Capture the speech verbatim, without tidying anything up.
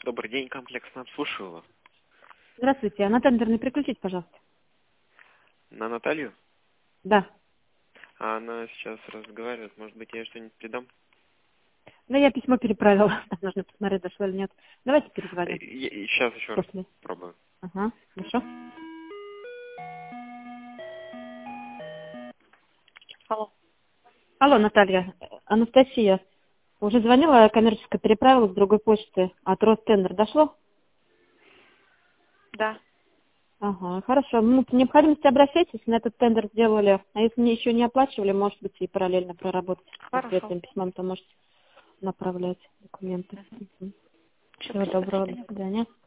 Добрый день, комплексно слушаю вас. Здравствуйте, а на тендерный переключите, пожалуйста. На Наталью? Да. А она сейчас разговаривает, может быть, я ей что-нибудь передам? Ну, я письмо переправила. Нужно посмотреть, дошло или нет. Давайте перезвоним. Сейчас еще раз После. пробую. Ага, хорошо. Алло. Алло, Наталья. Э, Анастасия. Уже звонила, коммерческая переправила с другой почты. От Ростендер дошло? Да. Ага, хорошо. Ну, по необходимости обращайтесь, на этот тендер сделали. А если мне еще не оплачивали, может быть, и параллельно проработать. Хорошо. Ответным письмом, то можете направлять документы. Мгм. Всё, Всего спасибо, до доброго, до свидания. свидания.